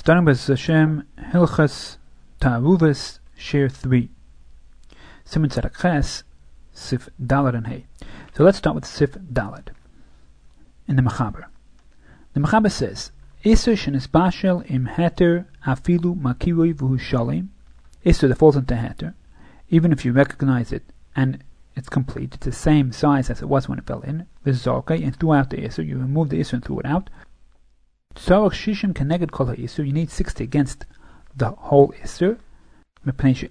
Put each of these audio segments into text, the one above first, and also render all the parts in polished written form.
Starting with Hashem, Hilchas Ta'aruvas, Share 3. Siman Tzedek Ches, Sif Dalad and Hey. So let's start with Sif Dalad. In the Mechaber. The Mechaber says, Isur shenis bashel im heter afilu makiroi v'hu shalim. Isur that falls into heter, even if you recognize it and it's complete, it's the same size as it was when it fell in. V'zorkei, and throughout the Isur, you remove the Isur and threw it out. Tzorach shishim keneged kol ha'isur, you need 60 against the whole Isur. Because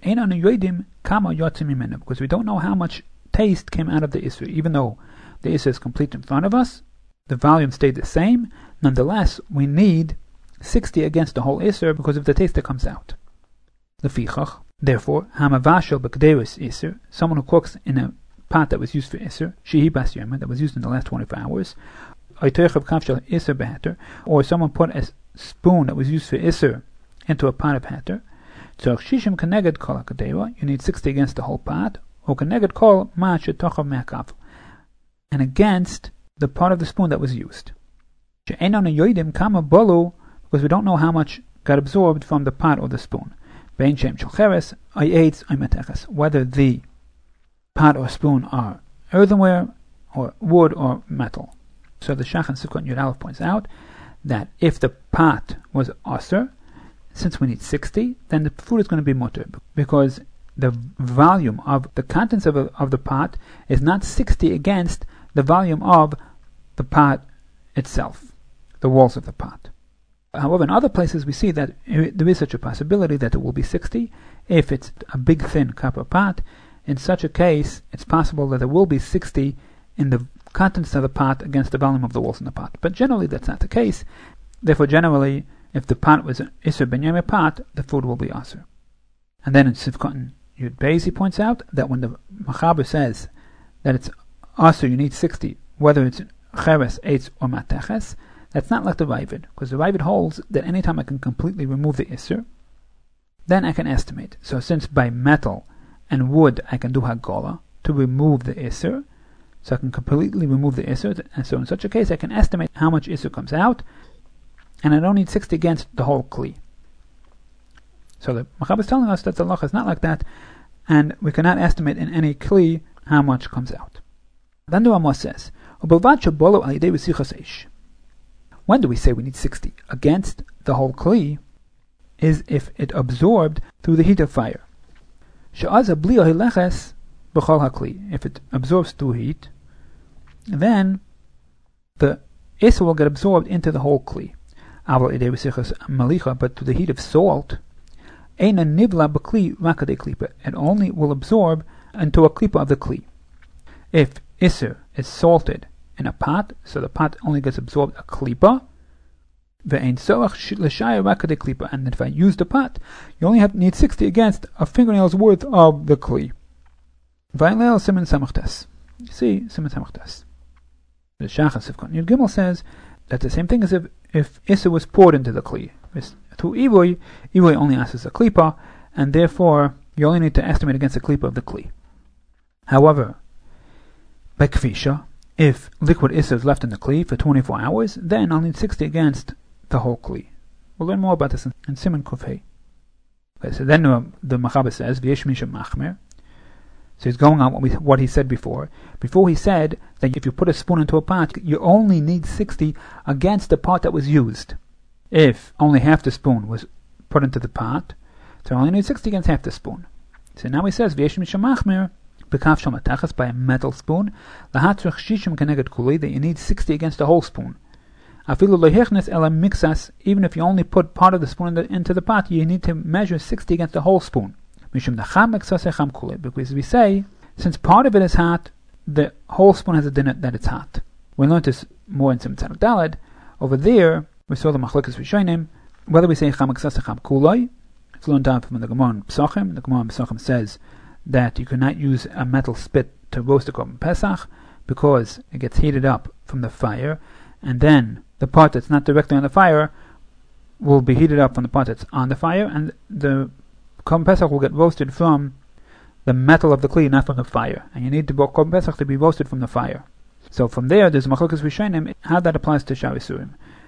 we don't know how much taste came out of the Isur. Even though the Isur is complete in front of us, the volume stayed the same. Nonetheless, we need 60 against the whole Isur because of the taste that comes out. Lefichach, therefore, hamavashel b'kderis Isur, someone who cooks in a pot that was used for Isur, shehi bas yoma, that was used in the last 24 hours, or someone put a spoon that was used for Isur into a pot of heter. So shishim keneged kol hakadeira, you need 60 against the whole pot, or keneged kol ma shetochav me'akaf, and against the part of the spoon that was used. She'enon yoidim kama bolu, because we don't know how much got absorbed from the pot or the spoon. Bein shem shalcheres, ayetz aymeteches, whether the pot or spoon are earthenware, or wood, or metal. So the Shach and Sukkot Yud Aleph points out that if the pot was aser, since we need 60, then the food is going to be mutter, because the volume of the contents of the pot is not 60 against the volume of the pot itself, the walls of the pot. However, in other places we see that there is such a possibility that it will be 60. If it's a big thin copper pot, in such a case, it's possible that there will be 60 in the contents of the pot against the volume of the walls in the pot. But generally that's not the case. Therefore, generally, if the pot was an Isur ben Yomeh pot, the food will be Asur. And then in Sivkot Yud Beis he points out that when the Mechaber says that it's Asur, you need 60, whether it's Cheres, Eitz, or Mateches, that's not like the Ravid, because the Ravid holds that anytime I can completely remove the Isur, then I can estimate. So since by metal and wood I can do Hagolah to remove the Isur, so I can completely remove the Isur, and so in such a case I can estimate how much Isur comes out, and I don't need 60 against the whole Kli. So the Mechaber is telling us that the Lach is not like that, and we cannot estimate in any Kli how much comes out. Then the Ramah says, when do we say we need 60 against the whole Kli? Is if it absorbed through the heat of fire. If it absorbs through heat, then the Isur will get absorbed into the whole Kli. But to the heat of salt, it only will absorb into a klipa of the Kli. If Isur is salted in a pot, so the pot only gets absorbed a klipa, and if I use the pot, you only need 60 against a fingernail's worth of the Kli. You see, Siman Samachtes. The Shach Sivkot Yud Gimel says that the same thing as if Isur was poured into the Kli. Through Ivoy only asks a klipa, and therefore you only need to estimate against the klipa of the Kli. However, by Kfisha, if liquid Isur is left in the Kli for 24 hours, then I'll need 60 against the whole Kli. We'll learn more about this in Siman Kufay. Okay, so then the Mechaber says, V'yesh Misha Machmer. So he's going on what he said before. Before he said that if you put a spoon into a pot, you only need 60 against the part that was used. If only half the spoon was put into the pot, so I only need 60 against half the spoon. So now he says, V'yesh Misha Machmer, B'kaf shal matachas, by a metal spoon, Lahatzrich shishim keneged kuli, that you need 60 against the whole spoon. Afilu lohechnes ela mixas, even if you only put part of the spoon into the pot, you need to measure 60 against the whole spoon. Because we say, since part of it is hot, the whole spoon has a din that it's hot. We learned this more in Siman Tzedek Daled. Over there, we saw the Machlokes Rishonim, whether we say cham ksas cham kuloi. It's learned down from the Gemara in Pesachim. The Gemara in Pesachim says that you cannot use a metal spit to roast a korban Pesach because it gets heated up from the fire, and then the part that's not directly on the fire will be heated up from the part that's on the fire, and the korban Pesach will get roasted from the metal of the Kli, not from the fire. And you need the korban Pesach to be roasted from the fire. So from there, there's Machlokes Rishonim how that applies to Shar Isurim.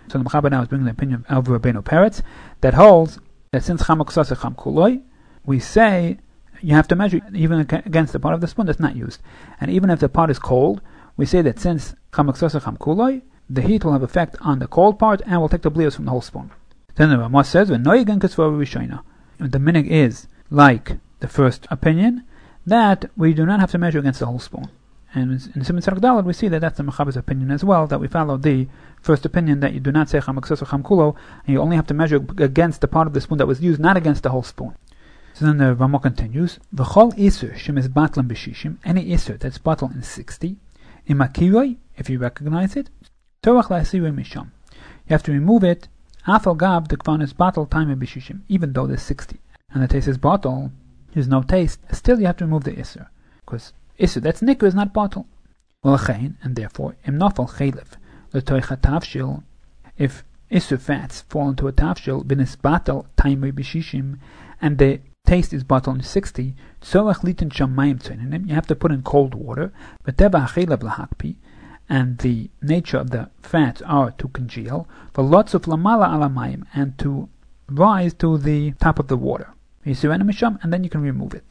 So the Mechaber now is bringing the opinion of Rabbeinu Peretz that holds that since Cham Ksasa Cham Kuloi, we say you have to measure even against the part of the spoon that's not used. And even if the pot is cold, we say that since Cham Ksasa Cham Kuloi, the heat will have effect on the cold part and will take the blios from the whole spoon. Then the Ramah says, the minig is like the first opinion, that we do not have to measure against the whole spoon. And in Siman Tzedek Daled, we see that that's the Mechaber's opinion as well, that we follow the first opinion that you do not say Cham Ksasa or Cham Kulo, and you only have to measure against the part of the spoon that was used, not against the whole spoon. So then the Ramah continues, V'chol Isur Shemis Batlan B'Shishim, any Isur that's bottled in 60, Imakiroi, if you recognize it, Torach La'asiroi Misham. You have to remove it, Afal Gab, the Kvan is bottled time in B'Shishim, even though there's 60. And the taste is bottle, there's no taste, still you have to remove the Isur. Because Isur, that's Nikkur, is not bottle. And therefore, Im Nofal Chelev, L'toicha Tavshil, if Isur fats fall into a Tavshil, B'nis Batal time in B'Shishim, and the taste is bottled in 60, you have to put in cold water, and the nature of the fats are to congeal, and to rise to the top of the water. And then you can remove it.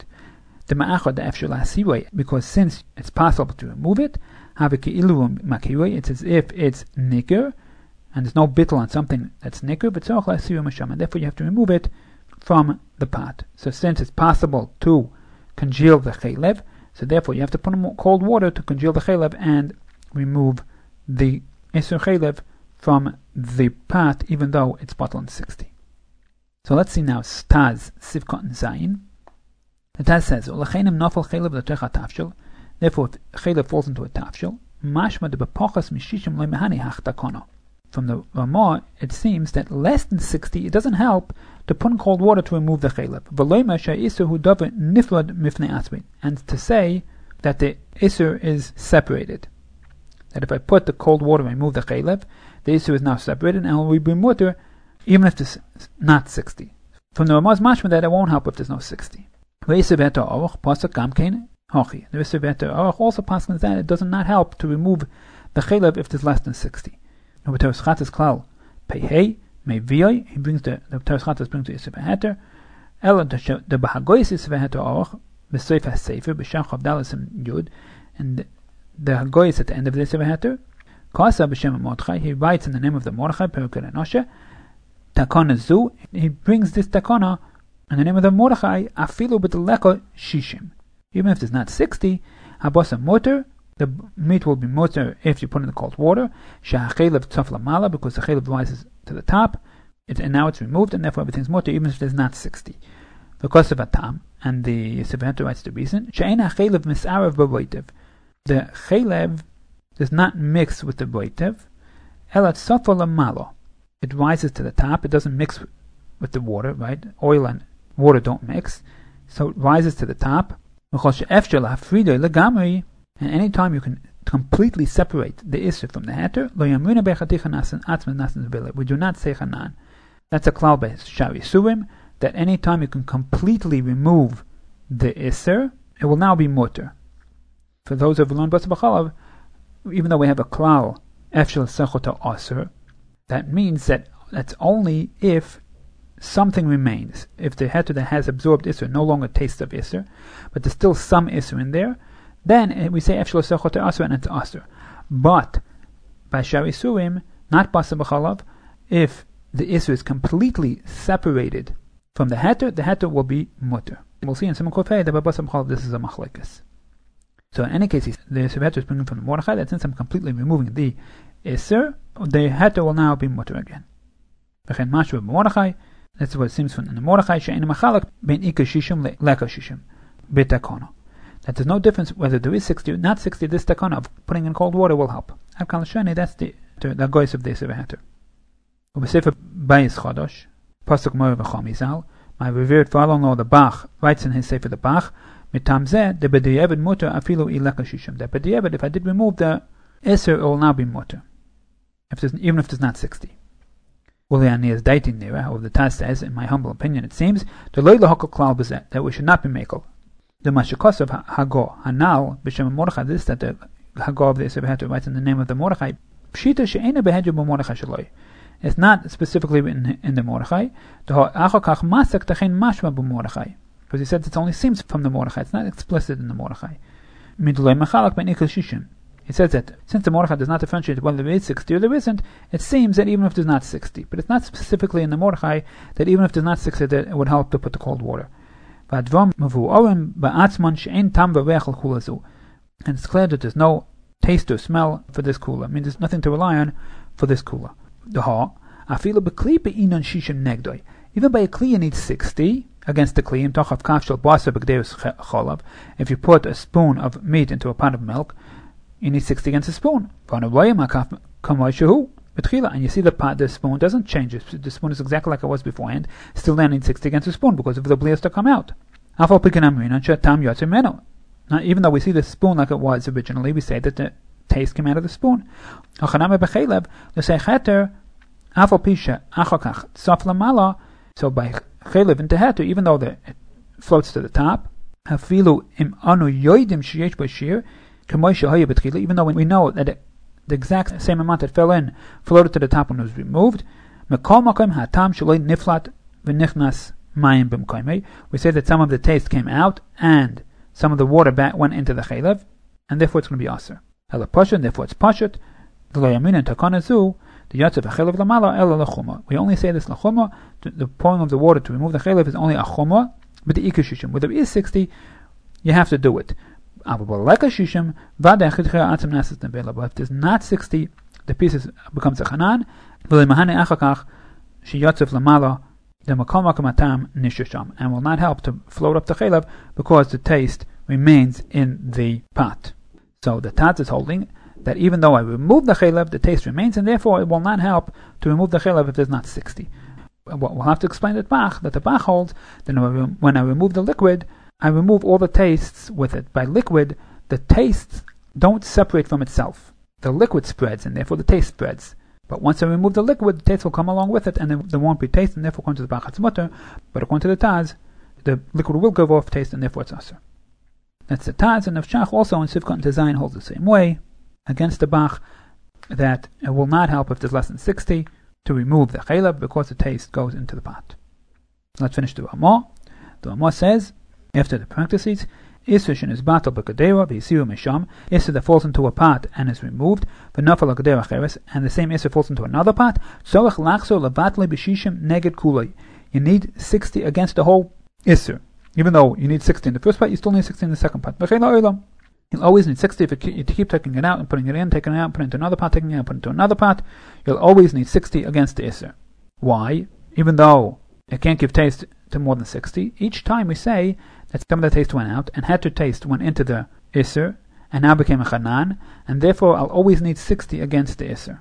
Because since it's possible to remove it, it's as if it's nicker, and there's no bittul on something that's nicker, and therefore you have to remove it from the pot. So since it's possible to congeal the chaylev, so therefore you have to put in cold water to congeal the chaylev and remove the Isur chaylev from the pot, even though it's bottled in 60. So let's see now Taz Sivkot and Zayin. The Taz says, therefore if chaylev falls into a tafshil, mashma de bepochas mishishim lo mehani hachtakono. From the Ramah, it seems that less than 60, it doesn't help to put in cold water to remove the chaylev. And to say that the Isur is separated. That if I put the cold water and remove the chaylev, the Isur is now separated and will be mutter even if it's not 60. From the Ramah's mashma that it won't help if there's no 60. The Isur also passes that it does not help to remove the chaylev if there's less than 60. Now, with Teres Chatas Klal Pehei Meviyoi, he brings the Teres Chatas brings the Isur Beheter. Ela the Bahagoyis Isur Beheter Aruch B'Seif HaSefer B'Shem Chavdalas Yud, and the Hagoyis at the end of the Isur Beheter. Kasa B'Shem Mordechai, he writes in the name of the Mordechai Perukei Enoshe Takana Zu. He brings this Takana in the name of the Mordechai Afilu B'Deleko Shishim. Even if there's not 60, Habasa Motor. The meat will be mutter if you put in the cold water. Shahachelev tzaf lamala, because the chelev rises to the top, and now it's removed, and therefore everything's mutter, even if there's not 60. Because of atam, and the Sefer writes the reason. She'ein hachelev misarav b'boitev. The chelev does not mix with the boitev. Ela tzaf lamala. It rises to the top. It doesn't mix with the water, right? Oil and water don't mix, so it rises to the top. And any time you can completely separate the Isur from the Heter, we do not say Chanan. That's a klal based Shari Surim, that any time you can completely remove the Isur, it will now be mutter. For those who have learned Basa B'chalav, even though we have a klal Efshel Sechota Asur, that means that that's only if something remains. If the Heter that has absorbed Isur no longer tastes of Isur, but there's still some Isur in there, then we say Efshel Sechot Asur and it's Asur. But by Shari Surim, not Basa B'chalav, if the Isur is completely separated from the Heter will be mutter. We'll see in Siman Kufay that by Basa B'chalav this is a machlekes. So in any case, the Heter is bringing from the Mordechai that since I'm completely removing the Isur, the Heter will now be mutter again. V'chein Mashu Mordechai, that's what it seems from the Mordechai, she'ein machalek ben Ika Shishim le'Leka Shishim b'Takono. That there's no difference whether there is 60 or not 60, this takana of putting in cold water will help. That's the gois of the Isur Beheter. Ubesefer Bayis Chodosh, Pasuk Mor v'Chomizal, my revered father-in-law the Bach writes in his Sefer the Bach, Mitam zeh, the B'di'evet mutter afilu ileka shishim. That B'di'evet, if I did remove the Isur, it will now be mutter. Even if there's not 60. Uliani is dating there, however the Taz says, in my humble opinion it seems, the loy lahokal klal b'zeh, that we should not be makel. The Mashikos of Hago, Hanal, B'Shem Mordechai, this that the Hago of the Isur Beheter writes in the name of the Mordechai, Pshita she'ena behedra b'Mordechai shaloi. It's not specifically written in the Mordechai. Because he said it only seems from the Mordechai. It's not explicit in the Mordechai. It says that since the Mordechai does not differentiate whether there is 60 or there isn't, it seems that even if there's not 60, but it's not specifically in the Mordechai that even if there's not 60, that it would help to put the cold water. And it's clear that there's no taste or smell for this kula. I mean, there's nothing to rely on for this kula. Even by a kli you need 60 against the kli. If you put a spoon of meat into a pot of milk, you need 60 against a spoon. And you see the spoon doesn't change. The spoon is exactly like it was beforehand. Still then need 60 against a spoon because of the blias to come out. Now, even though we see the spoon like it was originally, we say that the taste came out of the spoon. So by chelev into heter, even though it floats to the top, even though we know that the exact same amount that fell in floated to the top when it was removed, we say that some of the taste came out and some of the water went into the chelev, and therefore it's going to be aser. Therefore it's pashut. We only say this lachuma. The pouring of the water to remove the chelev is only a chuma, but the ikashishim, where there is 60, you have to do it. But if there's not 60, the piece becomes a chanan. And will not help to float up the chelev because the taste remains in the pot. So the Taz is holding that even though I remove the chelev, the taste remains, and therefore it will not help to remove the chelev if there's not 60. We'll have to explain that the Bach holds that when I remove the liquid, I remove all the tastes with it. By liquid, the tastes don't separate from itself. The liquid spreads, and therefore the taste spreads. But once I remove the liquid, the taste will come along with it, and there won't be taste, and therefore according to the Bach it's mutter. But according to the Taz, the liquid will give off taste, and therefore it's aser. That's the Taz, and Nefshach also in Sivkot and Design holds the same way against the Bach, that it will not help if there's less than 60 to remove the chelev because the taste goes into the pot. Let's finish the Ramah. The Ramah says, after the parentheses, Isser is battle b'kadera v'yisiru misham, Isser that falls into a pot and is removed, v'nafal l'kadera cheres, and the same Isser falls into another pot, tzorech lachzor levatle b'shishim neged kulei. You need 60 against the whole Isser. Even though you need 60 in the first pot, you still need 60 in the second pot. You'll always need 60 if you keep taking it out and putting it in, taking it out, putting it into another pot, taking it out, putting it into another pot. You'll always need 60 against the Isser. Why? Even though it can't give taste to more than 60, each time we say that some of the taste went out and had to taste went into the Isser and now became a chanan, and therefore I'll always need 60 against the Isser.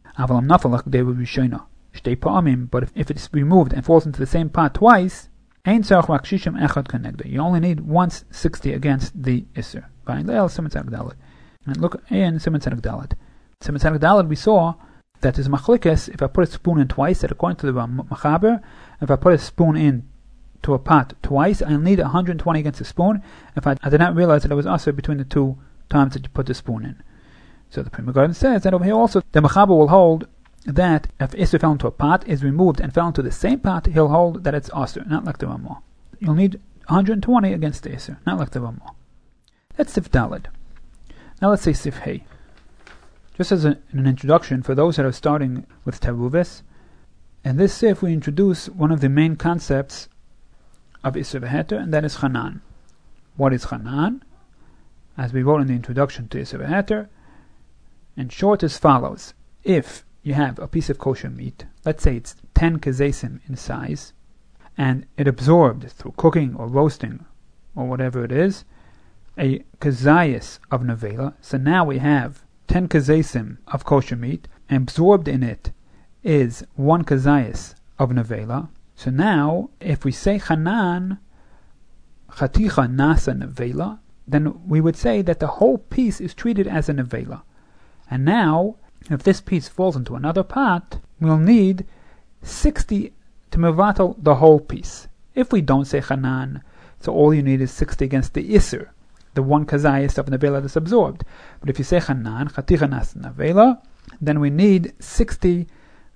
But if it's removed and falls into the same pot twice, you only need once 60 against the Isser. And look in Siman Tzedek Dalet. Siman Tzedek Dalet we saw that there's machlikes if I put a spoon in twice, that according to the Machaber, if I put a spoon in to a pot twice, I'll need 120 against the spoon. If I did not realize that it was also between the two times that you put the spoon in. So the Pri Megadim says that over here also the Machaber will hold that if Isser fell into a pot, is removed and fell into the same pot, he'll hold that it's Asr, not like the Ramah. You'll need 120 against the Isser, not like the Ramah. That's Sif Daled. Now let's say Sif Hey. Just as an introduction for those that are starting with Teruvis, in this Sif we introduce one of the main concepts of Isser V'Heter, and that is Chanan. What is Chanan? As we wrote in the introduction to Isser V'Heter, in short as follows. If you have a piece of kosher meat, let's say it's 10 kazesim in size, and it absorbed through cooking or roasting or whatever it is, a kazayas of nevela. So now we have 10 kazesim of kosher meat, and absorbed in it is 1 kazayas of nevela. So now, if we say chanan, chaticha nasa nevela, then we would say that the whole piece is treated as a nevela. And now, if this piece falls into another pot, we'll need 60 to mevatel the whole piece. If we don't say chanan, so all you need is 60 against the Isser, the 1 kazayas of nevela that's absorbed. But if you say chanan, chaticha nas nevela, then we need 60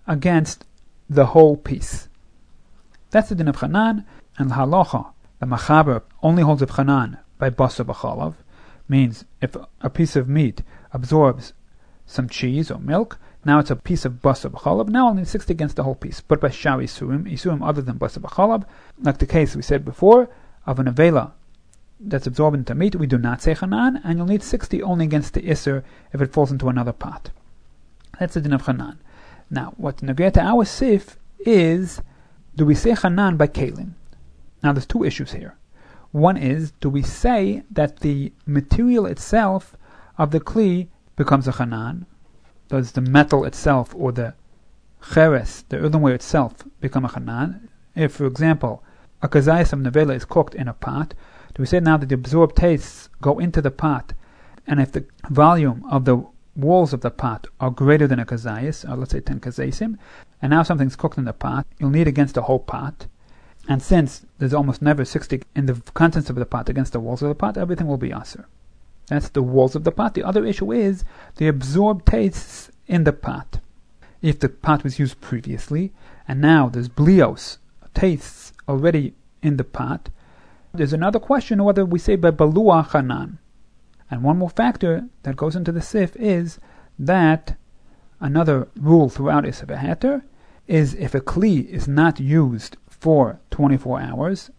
against the whole piece. That's the din of Chanan, and halacha, the Machaber only holds of Chanan by Basar B'chalav, means if a piece of meat absorbs some cheese or milk, now it's a piece of Basar B'chalav, now only 60 against the whole piece. But by Shar Isurim other than Basar B'chalav, like the case we said before, of an Avela that's absorbed into meat, we do not say Chanan, and you'll need 60 only against the Isser if it falls into another pot. That's the din of Chanan. Now, what's negate to our Sif is, do we say Chanan by Kalim? Now, there's two issues here. One is, do we say that the material itself of the Kli becomes a Chanan? Does the metal itself, or the Cheres, the earthenware itself, become a Chanan? If, for example, a kazayas of nevela is cooked in a pot, do we say now that the absorbed tastes go into the pot, and if the volume of the walls of the pot are greater than a kazayas, or let's say 10 kazayisim, and now something's cooked in the pot, you'll need against the whole pot, and since there's almost never 60 in the contents of the pot against the walls of the pot, everything will be aser. That's the walls of the pot. The other issue is the absorbed tastes in the pot. If the pot was used previously, and now there's blios, tastes already in the pot, there's another question whether we say by balua chanan. And one more factor that goes into the sif is that another rule throughout Isser V'Heter is if a kli is not used for 24 hours,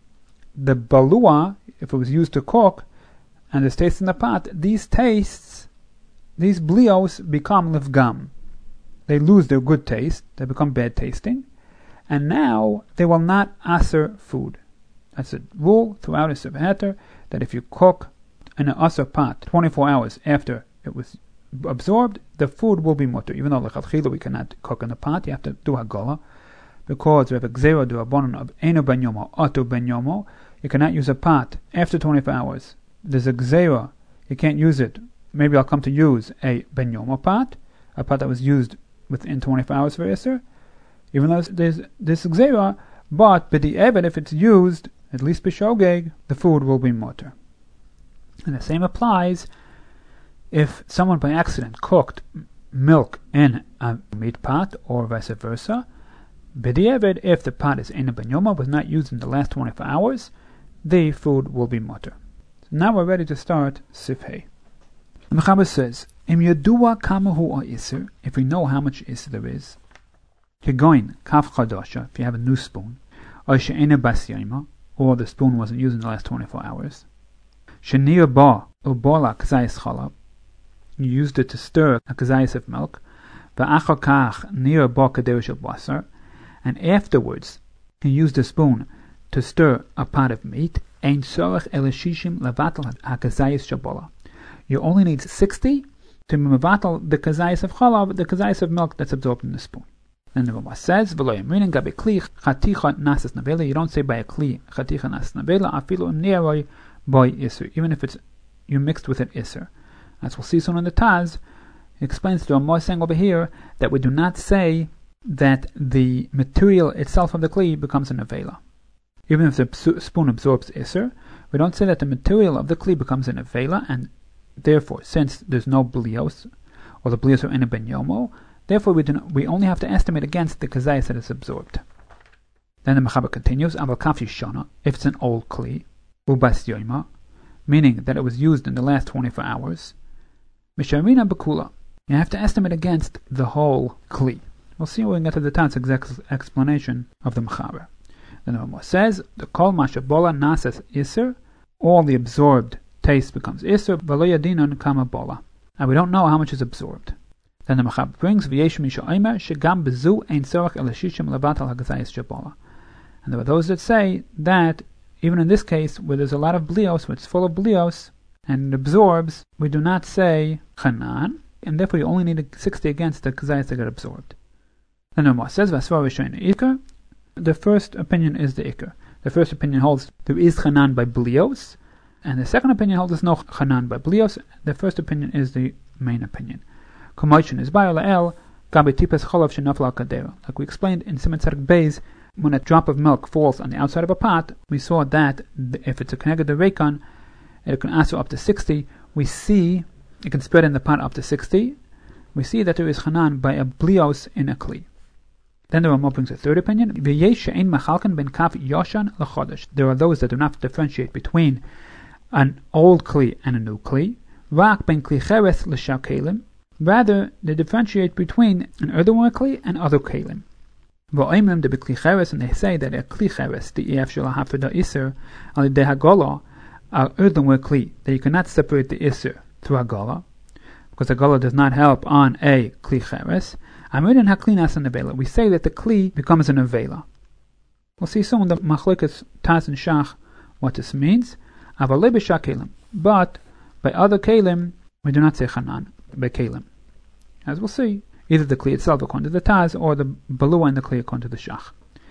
the balua, if it was used to cook, and there's taste in the pot, these tastes, these blios become lifgam. They lose their good taste, they become bad tasting, and now they will not aser food. That's a rule throughout Isser V'Heter, that if you cook in an aser pot 24 hours after it was absorbed, the food will be mutter. Even though lechatchila we cannot cook in the pot, you have to do hagala, because we have a gzera d'Rabbanan of eno ben yomo, oto ben yomo. You cannot use a pot after 24 hours. There's a gzera, you can't use it. Maybe I'll come to use a ben yomo pot, a pot that was used within 24 hours for Isser, even though there's this gzera, but b'di'evet, if it's used, at least b'shogeg, the food will be mutter. And the same applies if someone by accident cooked milk in a meat pot, or vice versa. B'di'evet, if the pot is in a ben yoma, was not used in the last 24 hours, the food will be mutter. So now we're ready to start Sif Hei. The Mechaber says, Im yadua kama hu iser, if we know how much iser there is, kegoin kaf chadasha, if you have a new spoon, or she'ena bas yoma, or the spoon wasn't used in the last 24 hours, she'nir ba ubola kazayis chalab, you used it to stir a kazayis of milk, va'achar kach nir ba kadesh of basar, and afterwards he used a spoon to stir a pot of meat, ein sorach elashishim levatal hakazayis shabola. You only need 60 to mevatal the kazayis of chalav, the kazayis of milk that's absorbed in the spoon. Then the Rambam says, "V'lo yamrin gabe kli chaticha nasas navela." You don't say by a kli chaticha nasas navela afilu niroi boy iser, even if it's you mixed with an iser. As we'll see soon in the Taz, he explains to Rambam saying over here that we do not say that the material itself of the kli becomes a navela. Even if the spoon absorbs iser, we don't say that the material of the kli becomes a navela, and therefore, since there's no blios, or the blios are in a ben yomo, therefore we only have to estimate against the kazayas that is absorbed. Then the Mechaber continues, Aval kafi shana, if it's an old kli, ubas yoima, meaning that it was used in the last 24 hours, misharina bekula, you have to estimate against the whole kli. We'll see when we get to the Taz exact explanation of the Mechaber. Then the Rambam says, the kol mashabola nasas iser, all the absorbed taste becomes iser, v'lo yadinon kama bola, and we don't know how much is absorbed. Then the Mechaber brings v'yesh misha omer shegam bezu ein sorach elashishim levatal hagazayis shabola, and there are those that say that even in this case where there's a lot of blios, where it's full of blios and it absorbs, we do not say chanan, and therefore you only need 60 against the kazayis that get absorbed. Then the Rambam says v'asvar v'shoin ikar. The first opinion is the ikar. The first opinion holds there is chanan by blios, and the second opinion holds there's no chanan by blios. The first opinion is the main opinion. Like we explained in Siman Tzedek Beis, when a drop of milk falls on the outside of a pot, we saw that if it's a Keneged Reikon, it can also up to 60. We see it can spread in the pot up to 60. We see that there is chanan by a blios in a kli. Then the Ramah brings a third opinion. There are those that do not differentiate between an old kli and a new kli. Rather, they differentiate between an earthenware kli and other kelim. And they say that a kli cheres, the ef shel hafida iser, al de hagola, are earthenware kli, that you cannot separate the iser through hagola, because hagola does not help on a kli cheres. We say that the kli becomes an avela. We'll see soon the machlokas Taz and Shach what this means. But by other kelim, we do not say chanan by kelim. As we'll see, either the kli itself according to the Taz, or the balua and the kli according to the Shach.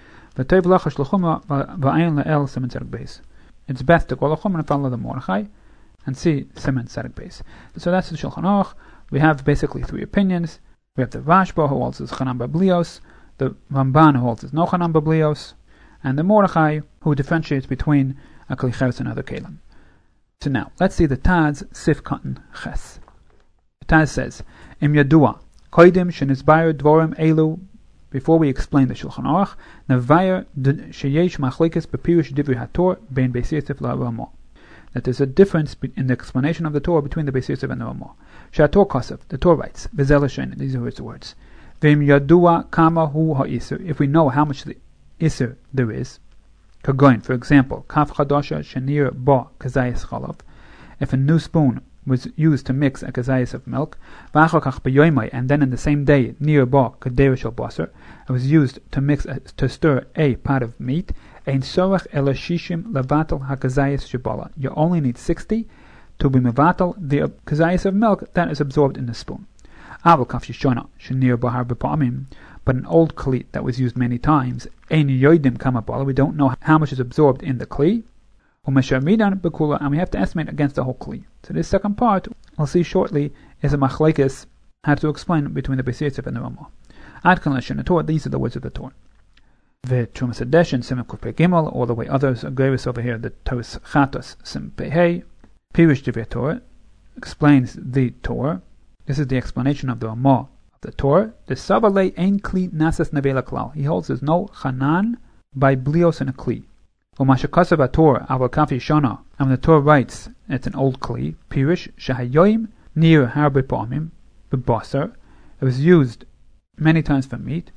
It's best to go l'chum and follow the Mordechai and see Siman Tzedek Beis. So that's the Shulchan Aruch. We have basically three opinions. We have the Rashba, who holds as Chanan Bablios, the Ramban, who holds as no Chanan Bablios, and the Mordechai, who differentiates between a Kli Cheres and other Kelim. So now, let's see the Taz Sif Katan Ches. The Taz says, Im Yadua, Koidim Shenizbayr Dvorim Elu. Before we explain the Shulchan Aruch, Navayer Sheyesh Machlekes Bepirish Divri HaTor Bein Beis Yosef LaRamah. That there's a difference in the explanation of the Torah between the Beis Yosef and the Ramah. Shator Kosev, the Torah writes, Bezel Hashem, these are his words. V'im Yadua Kama Hu HaIser, if we know how much the Iser there is, Kagoin, for example, Kaf Chadosha Shenir Ba Kazayas Chalav, if a new spoon was used to mix a kazayas of milk, and then in the same day, near ba kadeir shel basar, it was used to stir a pot of meat. Ein sorach elashishim levatel hakazayas shebala. You only need 60 to be mevatel the kazayas of milk that is absorbed in the spoon. Aval kaf shishona shenir bahar b'pamim. But an old kli that was used many times, ein yoidim kamabala. We don't know how much is absorbed in the kli. And we have to estimate against the whole kli. So this second part, we'll see shortly, is a machlekes, how to explain between the Beis Yosef and the Ramah. Ad kan l'shen Torah, these are the words of the Torah. The Trumas Hadesh and Siman Kuf Pei Gimel, all the way others are gravis over here, the Toras Chatos Sim Pei Hey, Pirish Divrei Torah, explains the Torah. This is the explanation of the Ramah of the Torah. The Sabalei Ein Kli Nasas Nevela Klal. He holds there's no Chanan by Blios and a Kli. And when the Torah writes, it's an old kli, Pirish, Shahayoim, near Harbe Pamim, Bebasar, it was used many times for meat,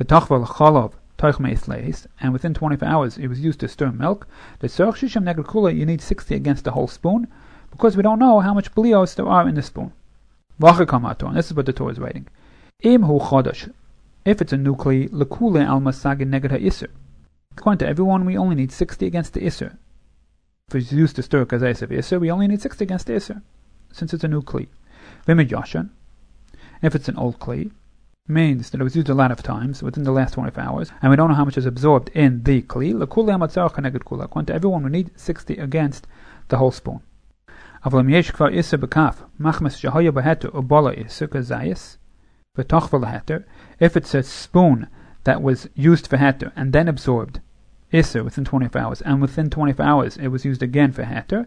and within 24 hours it was used to stir milk. The Tzorach Shishim Neged Kula, you need 60 against the whole spoon, because we don't know how much blios there are in the spoon. And this is what the Torah is writing. If it's a new kli, Lekule al Masagin Neged HaIsr. According to everyone, we only need 60 against the Isser. If it's used to stir kazayas of Isser, we only need 60 against the Isser, since it's a new kli. Vimid Yashan, if it's an old kli, means that it was used a lot of times within the last 24 hours, and we don't know how much is absorbed in the kli. According to everyone, we need 60 against the whole spoon. If it's a spoon that was used for heter and then absorbed Isser within 24 hours, and within 24 hours it was used again for heter,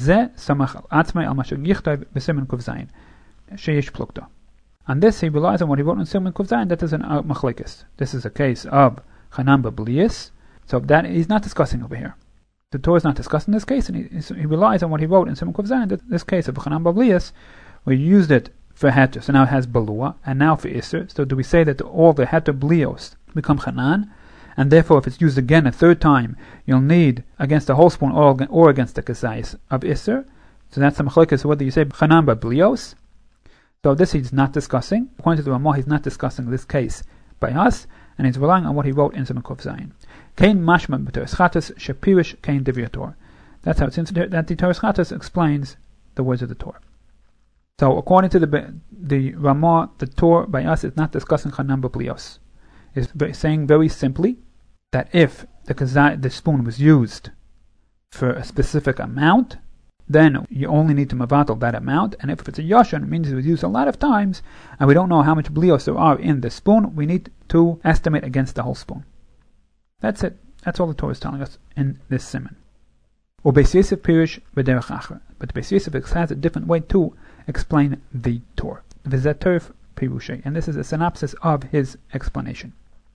on this he relies on what he wrote in Siman Kuf Zayin, that is an machlekes. This is a case of Chanan Bablius, so that he's not discussing over here. The Torah is not discussing this case, and he relies on what he wrote in Siman Kuf Zayin, that this case of Chanan Bablius, we used it for heter, so now it has balua, and now for Isser. So do we say that all the heter blios become chanan, and therefore if it's used again a third time, you'll need against the whole spoon or against the kazayis of Isser? So that's the machlokes, whether you say chanan by blios. So this he's not discussing. According to the Ramah, he's not discussing this case by us, and he's relying on what he wrote in Siman Kuf Zayin. Kain mashma b'Toras Chatos shapirish kain divrei Torah. That's how it seems that the Toras Chatos explains the words of the Torah. So according to the Ramah, the Torah by us is not discussing Chanan Bablios. It's saying very simply that if the spoon was used for a specific amount, then you only need to mavatal that amount. And if it's a yashan, it means it was used a lot of times, and we don't know how much blios there are in the spoon, we need to estimate against the whole spoon. That's it. That's all the Torah is telling us in this siman. Or Beis Yosef pirish b'derech achra. But Beis Yosef has a different way to explain the Torah. V'zeterf pirushay, and this is a synopsis of his explanation.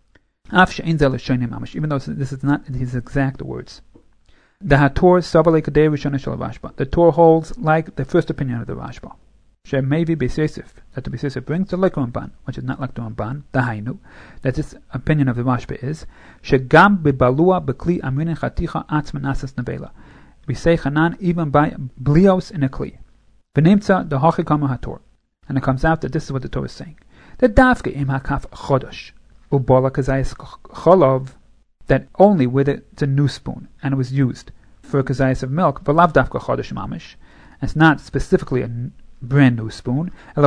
Even though this is not his exact words. The Hator Sabalei Kadei Rishon Shel Rashba. The Torah holds like the first opinion of the Rashba. She may be Beis Yosef, that the Beis Yosef brings the like Ramban, which is not like the Ramban, the Hainu, that this opinion of the Rashba is Shegam bebalua bekli aminin chaticha atzma nasas nevela. We say Hanan even by blios in a kli. V'nimtza the hachikama hator, and it comes out that this is what the Torah is saying. The dafke im hakaf chodosh ubola kazayis cholov, that only with it's a new spoon and it was used for a kazayis of milk, v'lav dafka chodosh mamish, and it's not specifically a brand new spoon.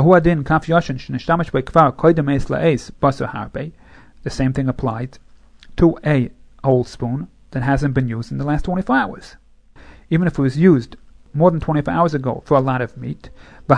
The same thing applied to a old spoon that hasn't been used in the last 24 hours. Even if it was used more than 24 hours ago for a lot of meat,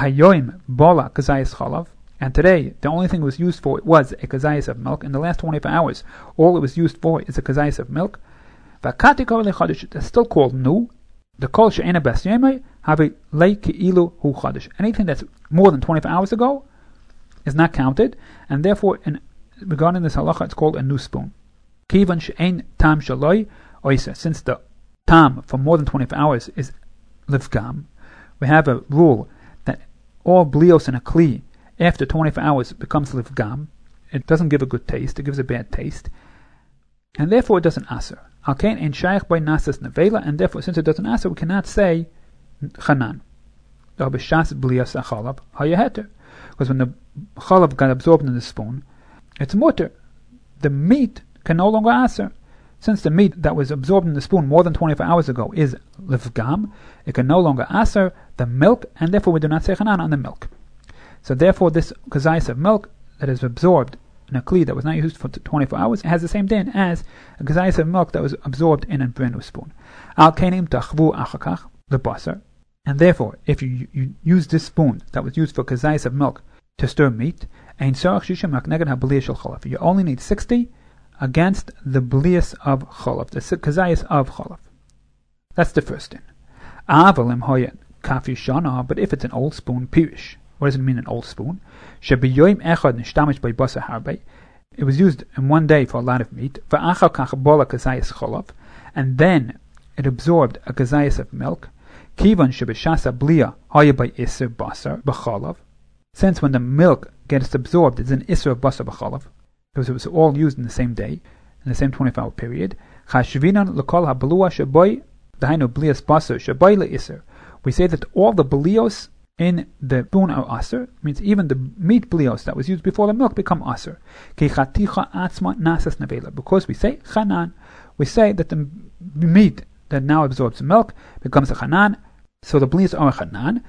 and today the only thing it was used for was a kazayis of milk, in the last 24 hours all it was used for is a kazayis of milk, it's still called new. The kol she'ena bas yemei have lei ki'ilu hu chadash. Anything that's more than 24 hours ago is not counted, and therefore, regarding this halacha, it's called a new spoon. Kivan she'ein tam shaloi oisa. Since the tam for more than 24 hours is livgam, we have a rule that all blios in a kli after 24 hours becomes livgam. It doesn't give a good taste; it gives a bad taste, and therefore it doesn't aser. Alkein ein shaykh by nasas nevela, and therefore, since it doesn't aser, we cannot say chanan. Because when the chalav got absorbed in the spoon, it's mutter. The meat can no longer aser. Since the meat that was absorbed in the spoon more than 24 hours ago is livgam, it can no longer aser the milk, and therefore we do not say chanan on the milk. So therefore, this kazayis of milk that is absorbed in a kli that was not used for 24 hours, it has the same din as a kazayis of milk that was absorbed in a brand new spoon. Al kenim tachvu achakach lebasar, and therefore, if you use this spoon that was used for kazayis of milk to stir meat, ein sarach shishim hakneged habliyas shel chalav. You only need 60 against the bliyas of chalav, the kazayis of chalav. That's the first din. Avalim hoyen kafi shana, but if it's an old spoon, pirish. What does it mean, an old spoon? It was used in one day for a lot of meat, and then it absorbed a kazayis of milk. Since when the milk gets absorbed, it's an isser of basar b'chalav, because it was all used in the same day, in the same 24-hour period. We say that all the blios in the spoon are aser, means even the meat blios that was used before the milk become aser. Because we say chanan, we say that the meat that now absorbs the milk becomes a chanan, so the blios are a chanan.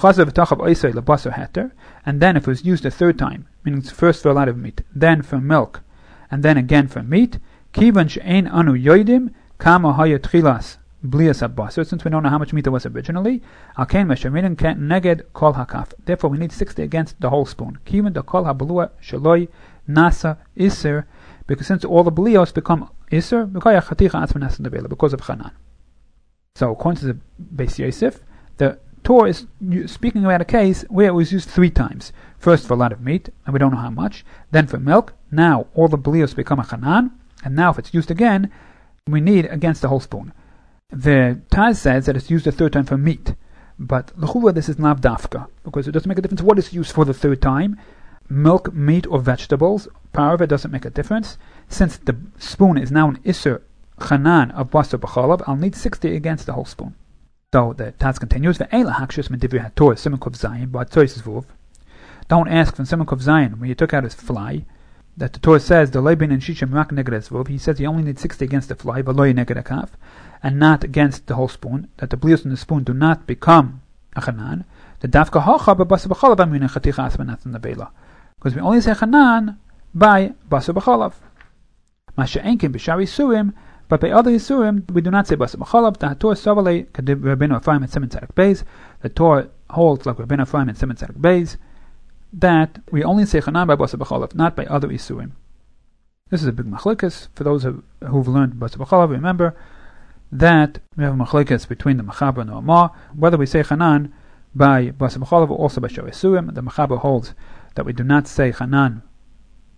And then if it was used a third time, meaning first for a lot of meat, then for milk, and then again for meat, kivan she'ein anu yoidim kama haya tchilas blias abasar, since we don't know how much meat there was originally, alkein meshaminin can't neged kol hakaf. Therefore, we need 60 against the whole spoon. Kivan the kol habalua shaloi nasa iser, because since all the blios become iser, because of chanan. So, according to the Beis Yosef, the Torah is speaking about a case where it was used 3 times. First for a lot of meat, and we don't know how much. Then for milk. Now all the blios become a chanan, and now if it's used again, we need against the whole spoon. The Taz says that it's used a third time for meat, but l'chuva this is not dafka, because it doesn't make a difference what is used for the third time, milk, meat, or vegetables. Power of it doesn't make a difference. Since the spoon is now an isser chanan of basar b'chalav, I'll need 60 against the whole spoon. So the Taz continues, ve'ela hakshus min divrei haTorah siman kuf zayin ba'atzois zvuv. Don't ask from siman kuf zayin when you took out his fly that the Torah says the leibin and shishim rak neged zvuv. He says you only need 60 against the fly, v'loy neged akaf, and not against the whole spoon. That the blios in the spoon do not become a chanan. The dafka hacha b'basar b'chalav amin chaticha asmanat nevela, because we only say chanan by basar b'chalav. Masha'enkin b'shari surim. But by other Yisurim, we do not say basar b'chalav. The Torah savalei kadib Rabbeinu Ephraim and Simon Tzedek Beis. The Torah holds like Rabbeinu Ephraim and Simon Tzedek Beis that we only say chanan by basar b'chalav, not by other Yisurim. This is a big machlikas for those who've learned basar b'chalav. Remember that we have a machlikas between the Mechaber and the Ramah whether we say chanan by basar b'chalav or also by shar Yisurim. The Mechaber holds that we do not say chanan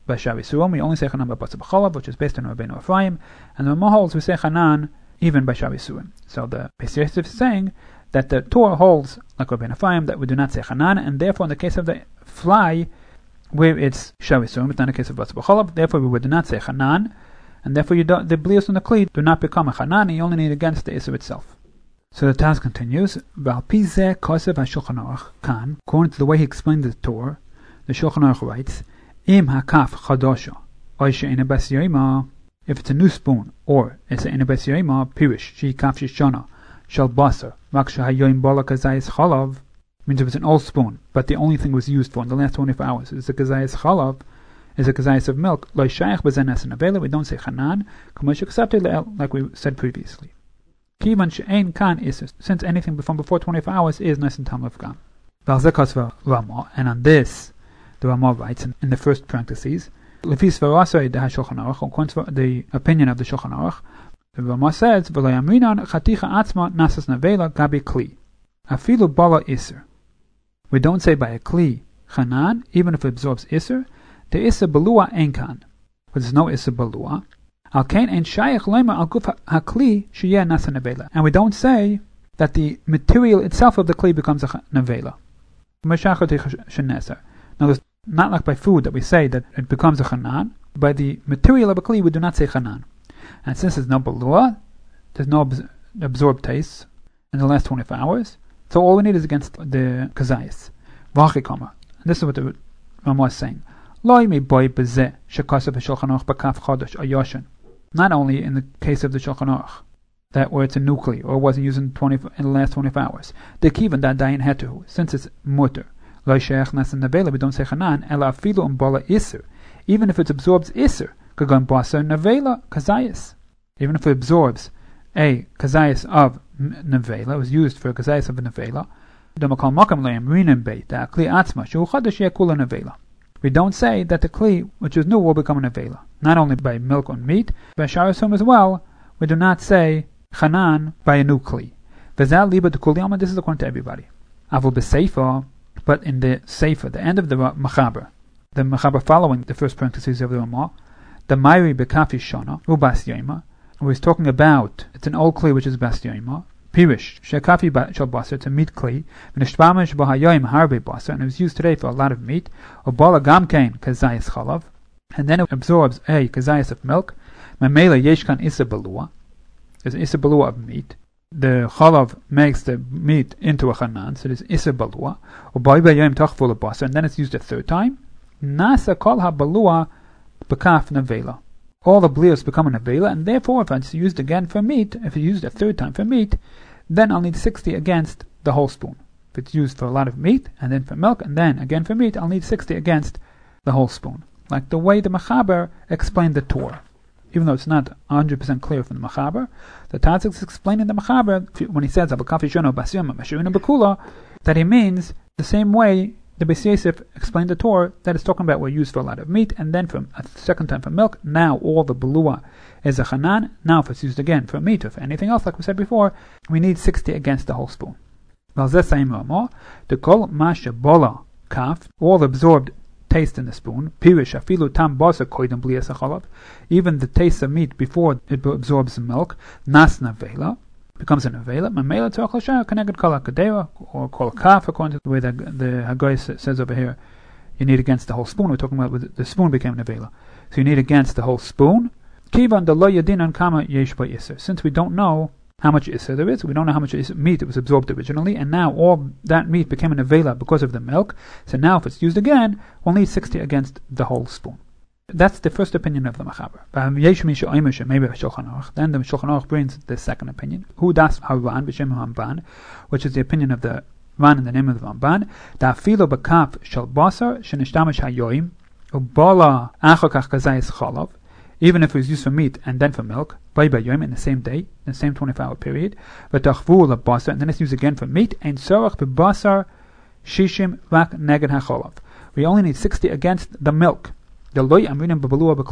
by Shavisuam. We only say Chanan by Basar B'chalav, which is based on Rabbeinu Ephraim, and the Ramah holds we say Chanan even by Shavisuam. So the Beis Yosef is saying that the Torah holds like Rabbeinu Ephraim that we do not say Chanan, and therefore in the case of the fly, where it's Shavisuam, it's not a case of Basar B'chalav, therefore we would not say Chanan, and therefore the blios and the kli do not become a Chanan, you only need against the Isser itself. So the Taz continues, according to the way he explained the Torah, the Shulchan Aruch writes, Im hakaf chadosha, if it's a new spoon, or it's an inabas yoima, pirish, she kaf shishana, shal basar, rak shahayoim bala kazayis chalav, means if it's an old spoon, but the only thing was used for in the last 24 hours is the kazayis chalav, is a kazayis of milk, lo shayach b'zen esen avela, we don't say chanan, k'mosh accepted like we said previously. Kivan she'ein kan isus, since anything from before 24 hours is nesen tam of gam. And on this, the Ramah writes in the first parentheses, according to the opinion of the Shulchan Aruch, the Ramah says, we don't say by a kli chanan, even if it absorbs iser, the iser belua enkan, but there's no iser belua. And we don't say that the material itself of the kli becomes a nevela. Now, it's not like by food that we say that it becomes a chanan. By the material of a kli, we do not say chanan. And since there's no balua, there's no absorbed taste in the last 24 hours, so all we need is against the kazayis. And this is what the Ramah is saying. Not only in the case of the Shulchan Aruch, that where it's a nuclei, or wasn't used in the last 24 hours. The kivan that dayan hetu, since it's mutter. We don't say chanan, ela afilu bala iser. Even if it absorbs iser, kagon basar nevela kazayis. Even if it absorbs a kazayis of nevela, was used for a kazayis of a nevela, we don't say that the kli, which is new, will become a nevela. Not only by milk or meat, by sharasum as well, we do not say chanan by a new kli. This is according to everybody. Avul b'seifa, but in the Sefer, the end of the Machaber following the first parentheses of the Ramah, the Mayri Bekafi Shana, Ubas Yoima, who is talking about, it's an old kli which is Bas Yoima, Pirish, Shekafi Shal Basar, it's a meat kli, V'nishbamash B'hayoim Harbe Basar, and it was used today for a lot of meat, Obala Gamkein Kazayis Chalav, and then it absorbs a Kazayis of milk, Mamela Yeshkan Issa Balua, there's an Issa Balua of meat, the chalav makes the meat into a chanan, so it is iser balua, and then it's used a third time. Nasa kol ha-balua bekaf nevela. All the blios become a nevela, and therefore if it's used again for meat, if it's used a third time for meat, then I'll need 60 against the whole spoon. If it's used for a lot of meat, and then for milk, and then again for meat, I'll need 60 against the whole spoon. Like the way the Machaber explained the Torah. Even though it's not 100% clear from the Machaber, the Taz is explaining the Machaber when he says that he means the same way the Beis Yosef explained the Torah, that it's talking about we're used for a lot of meat, and then for a second time for milk. Now all the belua is a chanan. Now if it's used again for meat or for anything else, like we said before, we need 60 against the whole spoon. The kol masha bola kaf, all absorbed taste in the spoon, pirish afilu tam basa koidem blias achalav, even the taste of meat before it absorbs the milk, nas nevela, becomes a nevela, mamela tochel shah connected kol hakadera, or kol kaf, according to the way the Haggais says over here, you need against the whole spoon. We're talking about the spoon became nevela, so you need against the whole spoon. Kivan de lo yadinan kama yesh ba iser, since we don't know how much iser there is, we don't know how much meat it was absorbed originally, and now all that meat became a nevela because of the milk, so now if it's used again, we'll need 60 against the whole spoon. That's the first opinion of the Machaber. Then the Shulchan Aruch brings the second opinion, Hu das Haran b'shem Ramban, which is the opinion of the Ran in the name of the Ramban, da filo b'kaf shel basar shenishtamash hayoim ubala achokach kazayis chalav, even if it was used for meat and then for milk, by yom in the same day, in the same 24-hour period, v'tachvu lebasar, and then it's used again for meat, and sorach b'basar shishim rak neged hacholav. We only need 60 against the milk. According to the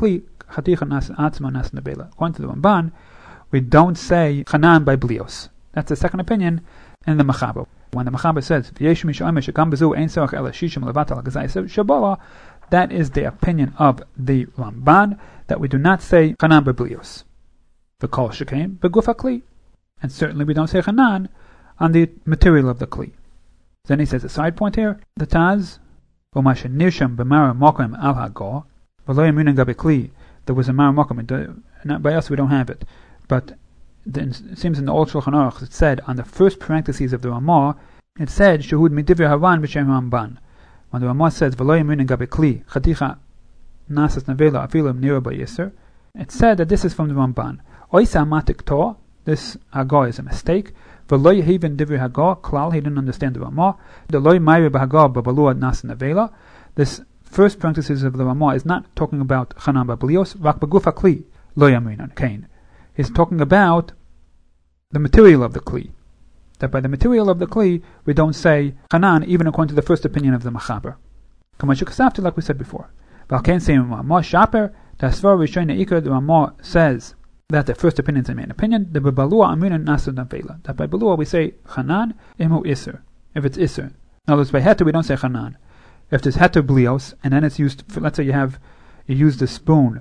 Ramban, we don't say chanan by blios. That's the second opinion in the Machaber. When the Machaber says, That is the opinion of the Ramban, that we do not say Chanan Beblios. The Kol Shekain Begufa Kli. And certainly we don't say Chanan on the material of the Kli. Then he says a side point here, the Taz, Umasha Nirsham B'mara Mokim Al Hagor, V'lo Yamunan Gabe Kli. There was a Mara Mokim, not by us we don't have it, but it seems in the Old Shulchan Aruch it said on the first parentheses of the Ramah, it said Shehud Midivri Haran B'Shem Ramban. When the Ramah says V'lo Yamunan Gabe Kli Chaticha Nasas Nevela Afilim Nira B'Yisr, it said that this is from the Ramban. Oisa Matik Torah, this Hagor is a mistake. V'lo Yehivin Divri Hagor Klal, he didn't understand the Ramah. The Lo Mayri B'Hagor B'Balua Nas Nevela. This first parenthesis of the Ramah is not talking about Chanan B'Blios, Rak B'Gufa Kli Lo Yamunan Kain. He's talking about the material of the Kli. That by the material of the Kli, we don't say Chanan, even according to the first opinion of the Machaber. Like we said before. Valken saying Ramah Shaper, Tasvar Rishon Ikar, the Ramah says that the first opinion is the main opinion. The Bebalua Amunan Nasud Navela. That by Balua we say Chanan, Imu Isser. If it's Isser. In other words, by Heter we don't say Chanan. If there's Heter Blios, and then it's used, for, let's say you use the spoon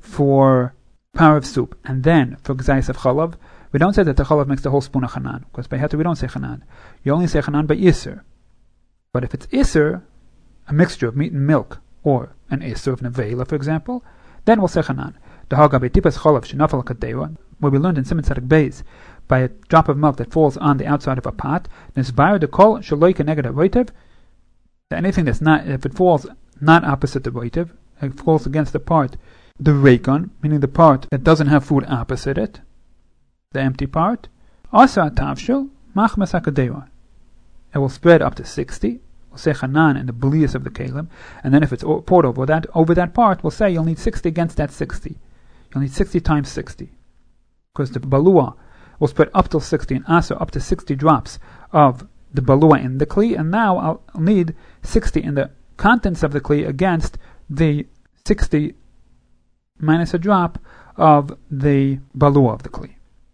for power of soup, and then for Gzayis of Chalav, we don't say that the Chalav makes the whole spoon of Chanan, because by Heter we don't say Chanan. You only say Chanan by Isser. But if it's Isser, a mixture of meat and milk, or an Isser of Nevela, for example, then we'll say Chanan. The Haga Betipas Chalav Shenafal Kadewa, where we learned in Simon Tzaddik Beis, by a drop of milk that falls on the outside of a pot, Nisbayr the Kol Shaloi Keneged HaRoitev, anything that's not, if it falls not opposite the Roitev, it falls against the part, the Reikon, meaning the part that doesn't have food opposite it, the empty part, Asa Tavshil, Machmas HaKadewa. It will spread up to 60. We'll say Chanan in the Belias of the Kalim, and then if it's poured over that part, we'll say you'll need 60 against that 60. You'll need 60 times 60. Because the Balua will spread up till 60, and Asa up to 60 drops of the Balua in the Kli, and now I'll need 60 in the contents of the Kli against the 60 minus a drop of the Balua of the Kli.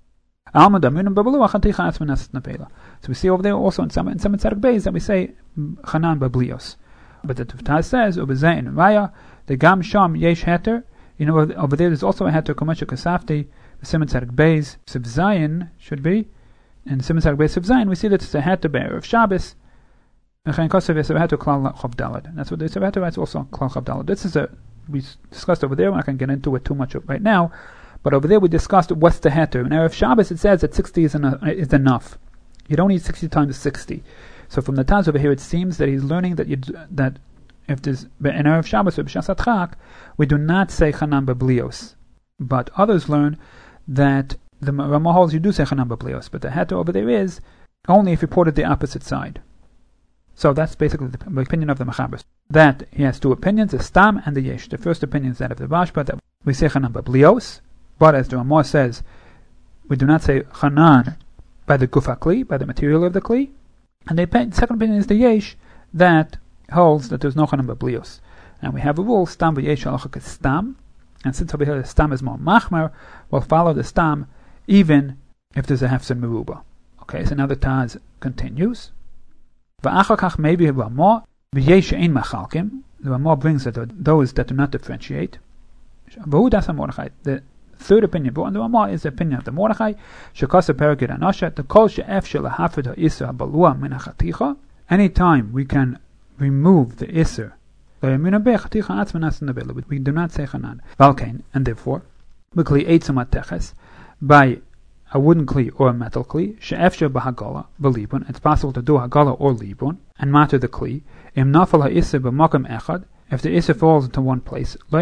So we see over there also in some Tzaddik Beis that we say Chanan Bablios. But the Taz says, Ubezayin Raya, the Gam Sham Yesh Heter, over there there's also a Heter, Komasha Kasafti, the Simon Tzaddik Beis, Siv Zayin should be. In Simon Tzaddik Beis Siv Zayin, we see that it's a Heter Be'er of Shabbos. That's what the Sev Heter writes also Klal Chav Daled. This is we discussed over there, I'm not going to get into it too much right now. But over there we discussed what's the heter. In Erev Shabbos it says that 60 is enough. You don't need 60 times 60. So from the Taz over here it seems that he's learning that if there's in Erev Shabbos or B'Shas Atchak, we do not say Chanan Bablios. But others learn that the Ramah holds you do say Chanan Bablios, but the heter over there is only if you poured it the opposite side. So that's basically the opinion of the Machabers. That he has two opinions, the Stam and the Yesh. The first opinion is that of the Rashba, that we say Chanan Bablios. But as the Ramah says, we do not say Chanan by the Gufa Kli, by the material of the Kli. And the second opinion is the Yesh, that holds that there's no Chanan Bablios. And we have a rule, Stam v'Yesh halacha Stam. And since over here the Stam is more Machmer, we'll follow the Stam even if there's a Hefzer Meruba. Okay, so now the Taz continues. V'achar kach maybe Ramah v'Yesh ein machalkim. The Ramah brings that those that do not differentiate. V'hu das Mordechai. The third opinion brought in the Ramah is the opinion of the Mordechai. Shekasa perigid anasha. The kol she'ef shelahafid ha'isr ha'balua min ha'chaticha. Any time we can remove the isr, we do not say Chanan. Valkain, and therefore, b'kli eitzumat teches, by a wooden kli or a metal kli, she'ef shel b'hagala v'libun. It's possible to do hagala or libun and matter the kli. Im nafal ha'isr b'makam echad. If the Isser falls into one place, we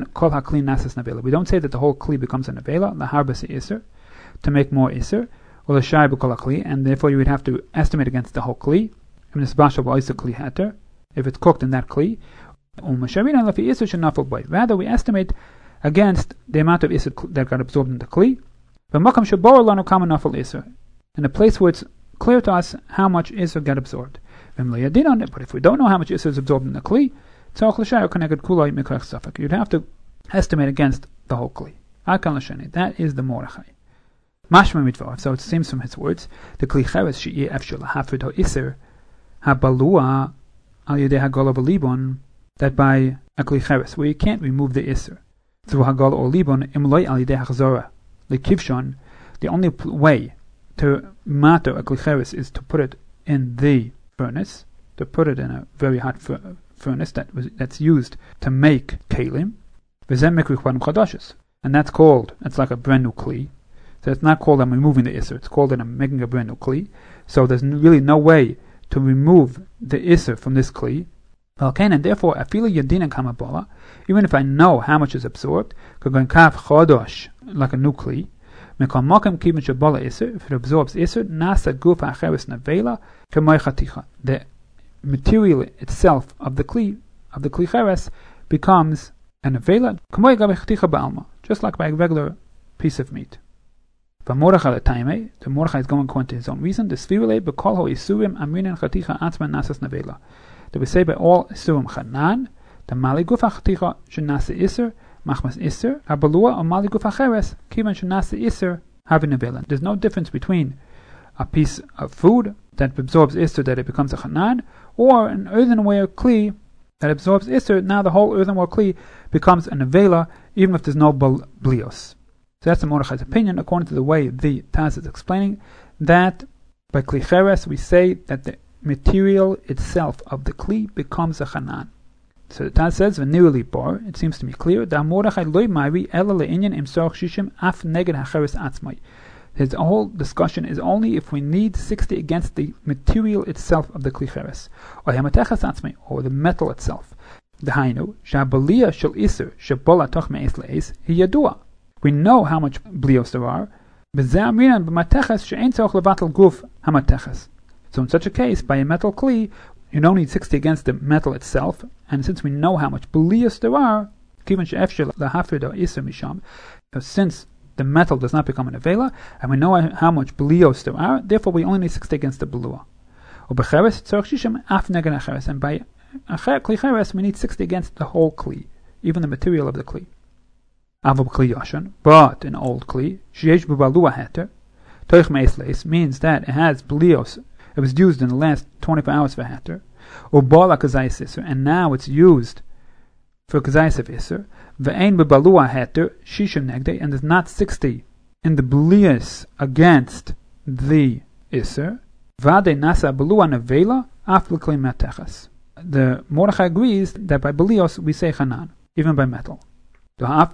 don't say that the whole Kli becomes an Avela, the Harbas Isser, to make more Isser, or the Shai B'kol Kli, and therefore you would have to estimate against the whole Kli, if it's cooked in that Kli. Rather, we estimate against the amount of Isser that got absorbed in the Kli. In a place where it's clear to us how much Isser got absorbed. But if we don't know how much Isser is absorbed in the Kli, you'd have to estimate against the whole Kli. That is the Mordechai. So it seems from his words, the Kli Cheres she'ie efshel hafid ha'isr ha'balua al yedei ha'gola v'libon that by a kli cheres, where you can't remove the iser through hagal or libon, imloi al yidei hachzora lekivshon, the only way to matter a kli cheres is to put it in the furnace, to put it in a very hot furnace that's used to make kalim, and that's called, it's like a brand new kli. So it's not called I'm removing the iser, it's called that I'm making a brand new kli. So there's really no way to remove the iser from this kli. And therefore, even if I know how much is absorbed, like a new kli, if it absorbs iser, the material itself of the kli cheres becomes an avela, just like by a regular piece of meat. The Mordechai is going according to his own reason. That we say by all isurim chanan, the mali gufa chaticha shenase iser machmas iser habalua or mali gufa cheres kivan shenase iser having a vela. There's no difference between a piece of food that absorbs iser that it becomes a chanan, or an earthenware kli that absorbs iser. Now the whole earthenware kli becomes an avela, even if there's no blios. So that's the Mordechai's opinion, according to the way the Taz is explaining, that by kli cheres we say that the material itself of the kli becomes a chanan. So the Taz says, "V'nirli bar." It seems to be clear that Mordechai loy ma'vi ela le'inyan im sorach shishim af neged hacheres atzmai. His whole discussion is only if we need 60 against the material itself of the kli cheres, or hamateches atzmai, or the metal itself. The hainu shabalia shel iser shabola toch me'es le'es hiyadua. We know how much blios there are. So in such a case, by a metal kli, you don't need 60 against the metal itself, and since we know how much blios there are, since the metal does not become an avela, and we know how much blios there are, therefore we only need 60 against the blua. And by kli cheres, we need 60 against the whole kli, even the material of the kli. But an old kli, means that it has blios. It was used in the last 24 hours for heter, and now it's used for kazayis of iser. And there's not 60 in the blios against the iser. The Mordechai agrees that by blios we say chanan, even by metal. That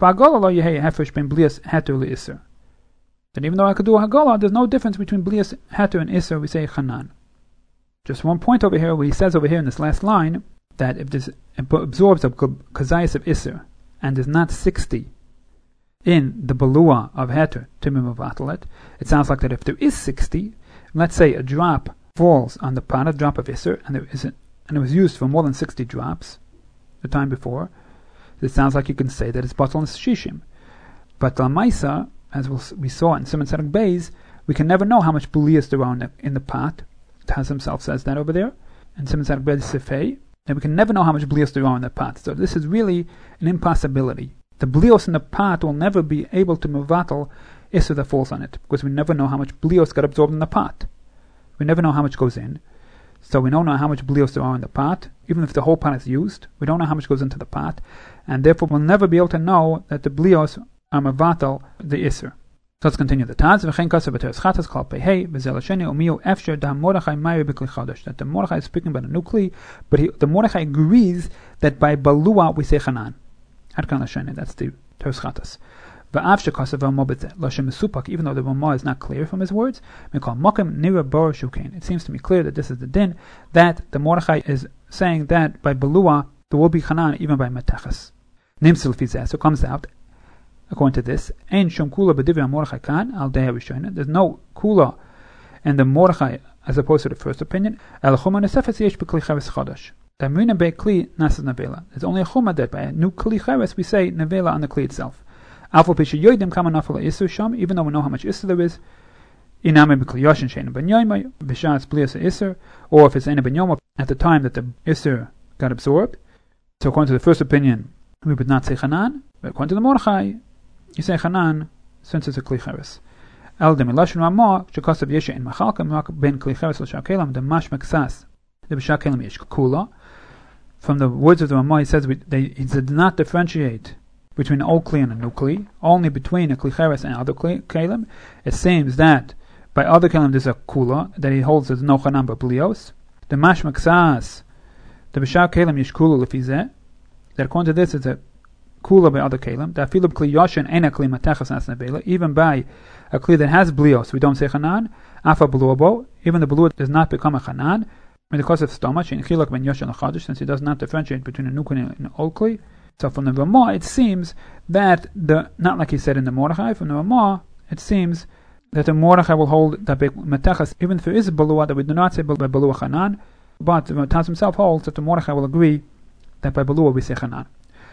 even though I could do a hagolah, there's no difference between blias heter and iser, we say chanan. Just one point over here, where he says over here in this last line, that if this absorbs a kazayis of iser, and there's not 60 in the balua of heter to mimavatal it sounds like that if there is 60, let's say a drop falls on the pot, a drop of iser, and it was used for more than 60 drops the time before, it sounds like you can say that it's batal and shishim. But Lamaisa, as we saw in Simon Tzedek Beis, we can never know how much blios there are in the pot. Taz himself says that over there, and Simon Tzedek Beis Sefei, that we can never know how much blios there are in the pot. So this is really an impossibility. The blios in the pot will never be able to mevatel iser that falls on it, because we never know how much blios got absorbed in the pot. We never know how much goes in. So we don't know how much blios there are in the pot. Even if the whole pot is used, we don't know how much goes into the pot, and therefore we'll never be able to know that the blios are mevatel the iser. So let's continue the Taz. That the Mordechai is speaking about a new kli, but the Mordechai agrees that by balua we say chanan. That's the Teres Chatas. Even though the Rama is not clear from his words, it seems to me clear that this is the din, that the Mordechai is saying that by balua there will be chanan even by metachas. So it comes out, according to this, there's no kula in the Mordechai as opposed to the first opinion. There's only a chumah that by a new kli cheres we say nevela on the kli itself. Even though we know how much iser there is, or if it's any ben at the time that the iser got absorbed. So according to the first opinion, we would not say chanan, but according to the Mordechai, you say chanan since it's a kli cheres. El de milashon ramah shekasav yesha in machalka ben kli cheres l'shar kelam the mash meksas the b'shar kelam yesh kula. from the words of the Ramah, he says he did not differentiate between an old kli and a new kli, only between a kli cheres and other kelim. It seems that by other kelim there's a kula, that he holds there's no chanan but blios. The mashmak sas, the b'shar kelim yish kula lefizeh, that according to this it's a kula by other kelim. That filub kli yoshen ain't a kli matechas nas nevela, even by a kli that has blios, we don't say chanan. Afa beluabo, even the belua does not become a chanan, because of stomach in chiluk ben yoshen l'chadish, since he does not differentiate between a new kli and an old kli. So from the Ramah, it seems that not like he said in the Mordechai, from the Ramah, it seems that the Mordechai will hold that Metachas, even if there is a Balua, that we do not say by Balua Chanan, but the Taz himself holds that the Mordechai will agree that by Balua we say Chanan.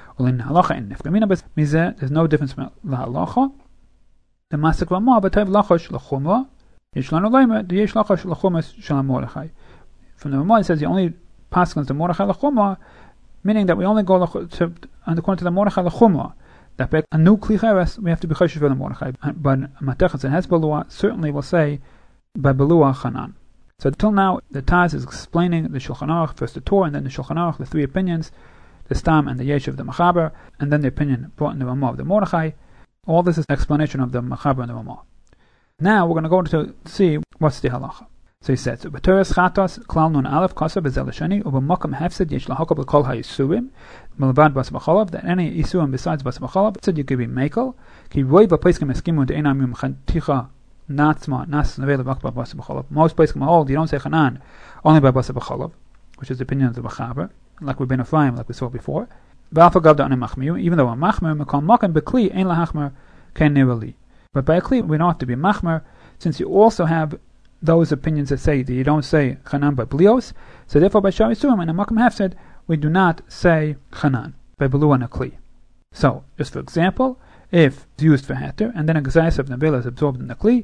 There's no difference from the Halacha. The Masik Ramah, but Lachosh Lachumra, Yishlanu Leimer, the Yesh Lachosh Lachumas Shalom Mordechai. From the Ramah, it says the only Paschal is the Mordechai Lachumra, meaning that we only go according to the Mordechai L'chumra, that by a new kli cheres we have to be choshev for the Mordechai. But Matechas that has Balua certainly will say by Balua Chanan. So until now, the Taz is explaining the Shulchan Aruch, first the Torah, and then the Shulchan Aruch, the three opinions, the Stam and the Yesh of the Machaber, and then the opinion brought in the Ramah of the Mordechai. All this is explanation of the Machaber and the Ramah. Now we're going to go to see what's the halacha. So he says, "B'teres chatos klal nun aleph kosa bezel sheni u'b'makam hefsed yesh lahakol b'kol ha'isurim melvad bas b'cholav, that any isurim besides bas b'cholav said you could be mekel ki roi b'paiskim eskimu de'enam yum chanticha natzma nas nevela b'akbar bas b'cholav." Most paiskim hold you don't say chanan only by bas b'cholav, which is the opinion of the Machaber, like we've been Ephraim, like we saw before. V'alfa gav da'anim machmiu, even though a machmer mekal makam b'kli ein lahachmer ken nirali, but by a kli we don't have to be machmer, since you also have those opinions that say that you don't say chanan by blios, so therefore by shar isurim and a makam hefsed we do not say chanan by belu and a kli. So, just for example, if it's used for heter and then a gzais of nevela is absorbed in the kli,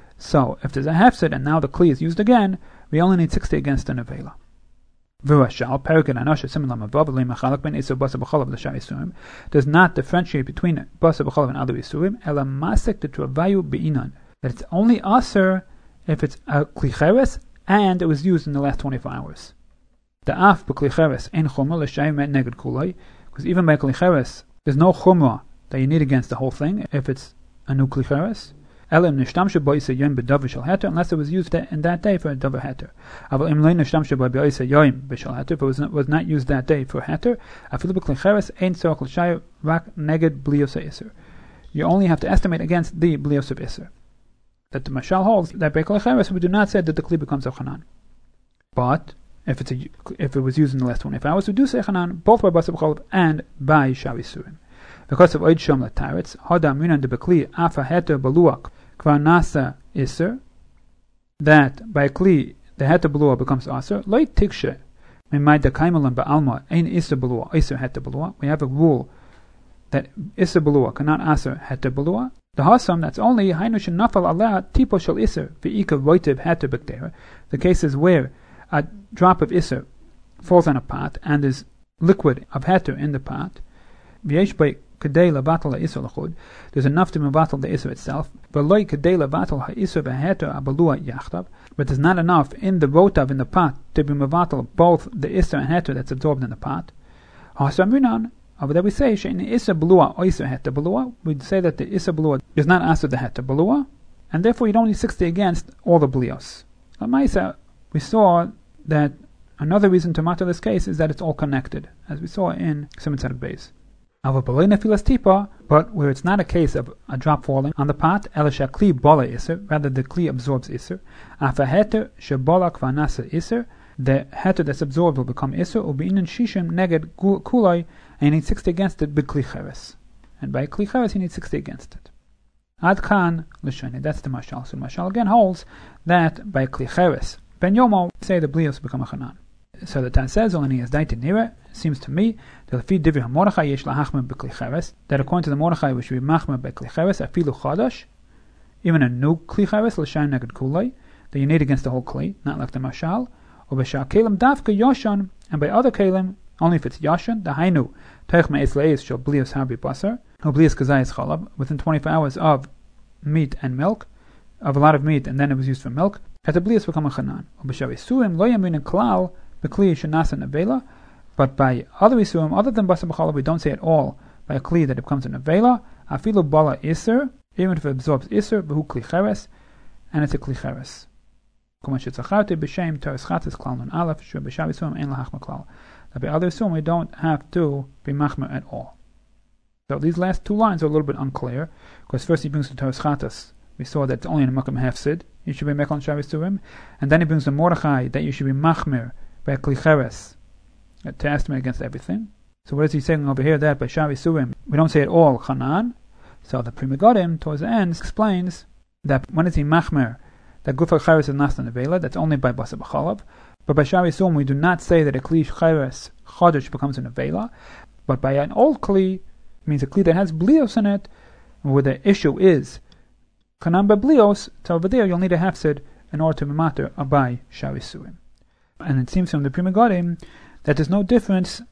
so if there's a hefsed and now the kli is used again, we only need 60 against the nevela. V'rashal perikin anosha similar mavav lemachalak ben isu basa b'cholav l'shar isurim does not differentiate between basa b'cholav and other isurim ela masek the travayu be'inan, that it's only aser if it's a kli cheres and it was used in the last 24 hours. The af b'kli cheres ein chumra l'shayim neged kulay, because even by kli cheres there's no chumra that you need against the whole thing if it's a new kli cheres. Elim nishtamshu b'oisa yom b'davar shel heter, unless it was used in that day for a davar heter. Aval im lo nishtamshu b'oisa yom b'shel heter, if it was not used that day for heter, afilu b'kli cheres ein tzorach l'shayim rak neged bliosa iser. You only have to estimate against the blios of iser. That the Mashal holds that by kli cheres we do not say that the kli becomes a chanan. But if it was used in the last 24 hours, we do say chanan both by basa b'cholav and by shar isurim. Because of oid shom lataretz, hoda minan de bekli afa heter baluak kvar nasa iser, that by kli the heter balua becomes aser. Loy tikshe mimay de kaimelan ba'alma ein iser balua iser heter balua. We have a rule that iser balua cannot aser heter balua. The hasam, that's only hainushin nafal Allah tipo shel iser v'ika voitev heter b'ktera. The cases where a drop of iser falls on a pot and there's liquid of heter in the pot. V'yesh by kedei levatal ha'isur l'chud. There's enough to mevatal the iser itself. V'loy kedei levatal ha'isur v'heter abalua yachtav. But there's not enough in the votav in the pot to be mevatal both the iser and heter that's absorbed in the pot. Hasam rinan. Over there we say, she'in iser balua or iser heter balua. We'd say that the iser balua is not aser the heter balua, and therefore you don't need 60 against all the blios. Lamaisa, we saw that another reason to matter this case is that it's all connected, as we saw in Siman Tzaddik Beis. But where it's not a case of a drop falling on the pot, elisha kli bola iser, rather the kli absorbs iser. Afa heter shebola kvanasa iser, the heter that's absorbed will become iser, ubi'inan shishim neged kulai, and you need 60 against it b'kli cheres. And by kli cheres you need 60 against it. Ad kan l'shani, that's the mashal. So mashal again holds that by kli cheres, ben yomo, say the blios become a chanan. So the Taz says, only as daiti nira, seems to me, that according to the Mordechai the Mordechai we should be machmer by kli cheres, afilu chadash, even a new kli cheres, l'shayin neged kulai, that you need against the whole kli, not like the mashal, or b'shar kelim davka yoshan, and by other kelim, only if it's yoshan, the hainu, teich me'es le'es shal blios harbi basar, or blios kazayis chalab, within 24 hours of meat and milk, of a lot of meat, and then it was used for milk, at the blios become a chanan. Or b'shar isurim lo yamin klal, the kli shenasa nevela, But by other isurim, other than basar b'chalav, we don't say at all by a kli that it becomes an avela. Afilu bala iser, even if it absorbs iser, v'hu kli cheres, and it's a kli cheres. That by other isurim, we don't have to be machmer at all. So these last two lines are a little bit unclear, because first he brings the Toras Chatas. We saw that it's only in a makam hefsid, you should be mekel on Shabbos Surim, and then he brings the Mordechai that you should be machmer by a kli cheres, to estimate against everything. So what is he saying over here that by Shabbos Surim we don't say at all Chanan? So the Pri Megadim towards the end explains that when is he machmer that Gufar Cheres is not an Avela, that's only by Basar B'chalav. But by Shabbos Surim we do not say that a Kli Cheres Chodesh becomes an Avela, but by an old Kli, means a Kli that has Blios in it, where the issue is Chanan by Blios, so over there you'll need a Hefsid in order to be matter by Shabbos Surim. And it seems from the Pri Megadim that there's no difference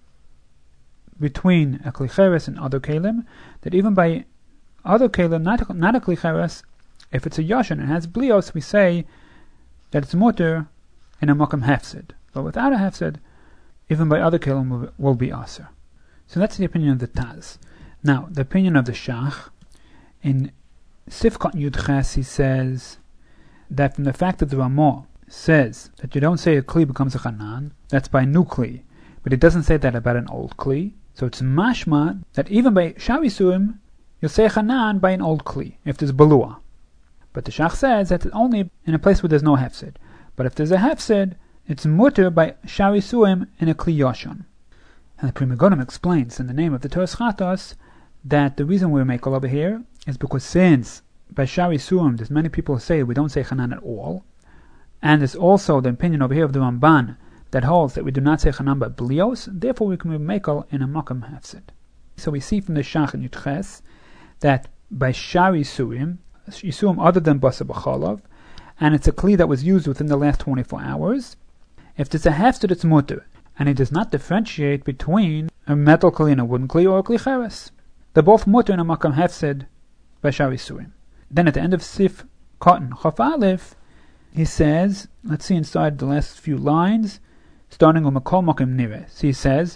between a Kli Cheres and other Kalim, that even by other Kalim, not a Kli Cheres, if it's a Yashin and has Blios, we say that it's mutter in a Makam Hefsid. But without a Hefsid, even by other Kalim will be Aser. So that's the opinion of the Taz. Now, the opinion of the Shach, in Sifkot Yud Ches, he says that from the fact that the Ramah says that you don't say a Kli becomes a Chanan, that's by new Kli, but it doesn't say that about an old Kli. So it's mashma that even by Shabbos Surim, you'll say Chanan by an old Kli, if there's Balua. But the Shach says that it's only in a place where there's no Hefsid. But if there's a Hefsid, it's mutter by Shabbos Surim in a Kli Yoshon. And the Pri Megadim explains in the name of the Toras Chatos that the reason we make all over here is because since by Shabbos Surim there's many people who say we don't say Chanan at all, and there's also the opinion over here of the Ramban that holds that we do not say Chanan by Blios, therefore we can be mekel in a Makam Hefsid. So we see from the Shach in Yud Ches that by Shabbos Surim, Yisurim other than Basar B'chalav, and it's a Kli that was used within the last 24 hours, if there's a Hefsid it's mutter, and it does not differentiate between a metal Kli and a wooden Kli or a Kli Cheres. They're both mutter in a Makam Hefsid by Shabbos Surim. Then at the end of Sif Cotton Chaf Aleph, he says, let's see inside the last few lines, starting with Mikol Makam Nire. So he says,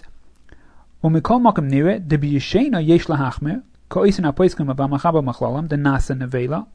Mikol Makam Nire, de b'yishena yesh lahachmer, ko'isen ha'poiskim v'amachaba machlalam, the nasa nevela.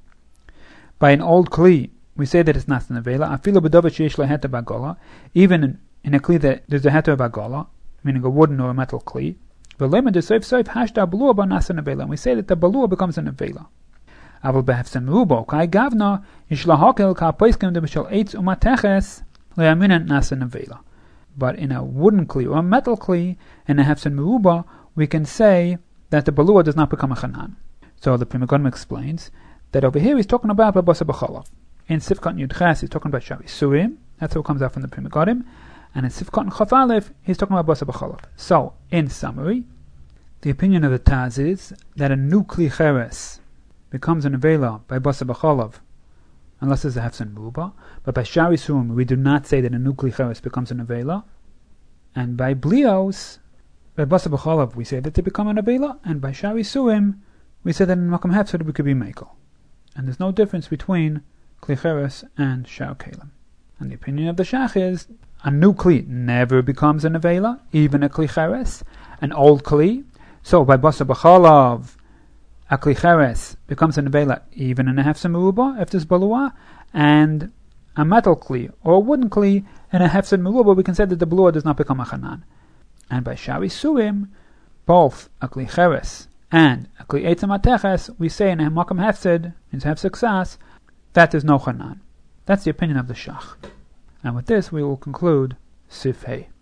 By an old Kli, we say that it's nasa nevela, afilu b'dovet sheyesh laheta b'agola, even in a Kli that there's a heter b'agola, meaning a wooden or a metal Kli. V'lema de soif soif hashda balua ba nasa nevela, and we say that the balua becomes a nevela. Aval behefsem rubo, kai gavna, yish lahakel ka'poiskim de b'shal eitz u'mateches, le'aminen nasa nevela. But in a wooden Kli or a metal Kli, in a Hefsen Meruba, we can say that the Balua does not become a Chanan. So the Pri Megadim explains that over here he's talking about Basar B'chalav. In Sifkot Yud Ches he's talking about Shabbos Surim, that's what comes out from the Pri Megadim, and in Sifkot Chaf Aleph he's talking about Basar B'chalav. So, in summary, the opinion of the Taz is that a new Kli Cheres becomes an Avela by Basar B'chalav, unless there's a Hefsen Meruba. But by Shabbos Surim we do not say that a new Kli Cheres becomes an Avela. And by Blios, by Basar B'chalav we say that they become an Avela, and by Shabbos Surim we say that in Makam Hefsid we could be Mekel. And there's no difference between Kli Cheres and Shar Kalim. And the opinion of the Shach is, a new Kli never becomes an Avela, even a Kli Cheres, an old Kli. So by Basar B'chalav, a Kli Cheres becomes an Avela even in a Hefsen Meruba, if there's Balua, and a metal Kli or a wooden Kli in a Hefsen Meruba, we can say that the Balua does not become a Chanan. And by Shabbos Surim, both a Kli Cheres and a Kli Eitz Mateches, we say in a Makam Hefsid, in Hefsid Ksas, that is no Chanan. That's the opinion of the Shach. And with this we will conclude Sif Hei.